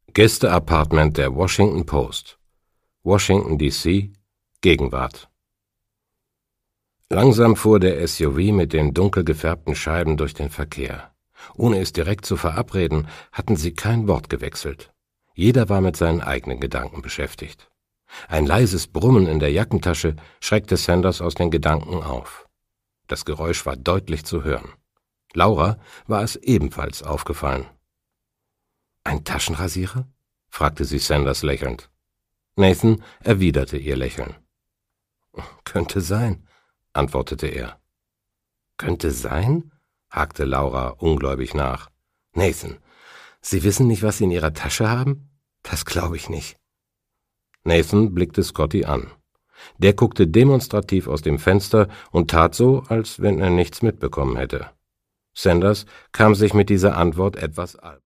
Gästeapartment der Washington Post, Washington, D.C., Gegenwart. Langsam fuhr der SUV mit den dunkel gefärbten Scheiben durch den Verkehr. Ohne es direkt zu verabreden, hatten sie kein Wort gewechselt. Jeder war mit seinen eigenen Gedanken beschäftigt. Ein leises Brummen in der Jackentasche schreckte Sanders aus den Gedanken auf. Das Geräusch war deutlich zu hören. Laura war es ebenfalls aufgefallen. »Ein Taschenrasierer?« fragte sie Sanders lächelnd. Nathan erwiderte ihr Lächeln. »Könnte sein«, antwortete er. »Könnte sein?« hakte Laura ungläubig nach. »Nathan, Sie wissen nicht, was Sie in Ihrer Tasche haben? Das glaube ich nicht.« Nathan blickte Scotty an. Der guckte demonstrativ aus dem Fenster und tat so, als wenn er nichts mitbekommen hätte. Sanders kam sich mit dieser Antwort etwas albern